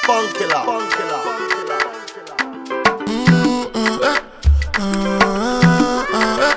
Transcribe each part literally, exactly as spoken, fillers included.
Punk killer, punk killer, Mm, mm, eh. Uh, uh,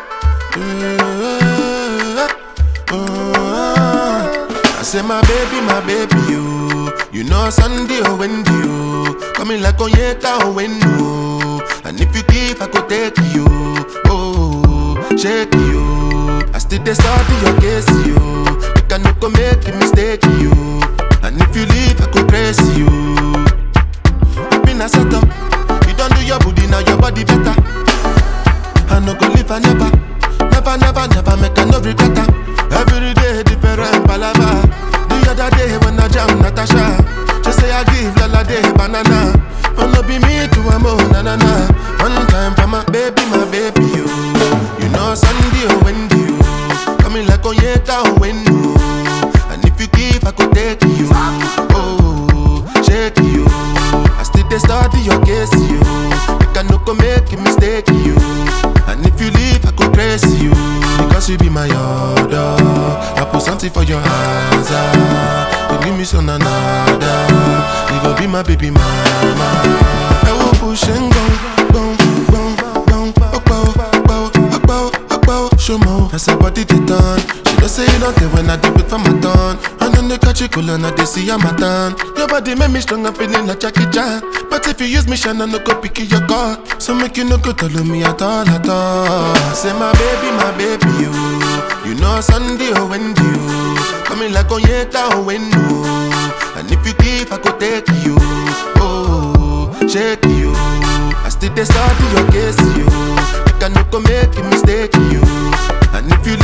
eh. Uh, uh. I say my baby, my baby, you. You know Sunday or Wendy, you. Coming like Onyeka or Wendo. And if you give, I could take you. Oh, shake you. I still dey study your case, you. You can no go make a mistake, you. And if you leave, I could praise you. I've been a setup. You don't do your booty, now your body better. I no go live, I never. Never, never, never make a no regret. Every day different palava. The other day when I jam Natasha, she say I give Lala day banana. But no be me to a mo na na na. One time for my baby, my baby you. You know Sunday or Wendy you. Coming like Onyeka or Wendo. And if you give, I could take you. Oh, shake you. I still dey study your case you. You can no go make a mistake you. And if you leave, I could praise you. Because you be my order. I put something for your hands. Ah. You give me some another. You go be my baby mama. I will push and go, go, go, go, go, go, go, go, go, show more. As her body they turn. She don't say you don't care when I do it for my turn. And then they catch you cool and they see I'm a turn. Your body make me strong, I'm feeling like Jackie Chan. But if you use me, shine, I no go pick your call. So make you no go tell me at all, at all. Say my baby, my baby, you. You know Sunday or Wendy, you. Coming like Onyeka or Wendo. And if you give, I could take you. Oh, shake you. I still dey study your case, you. You can no go make a mistake, you. And if you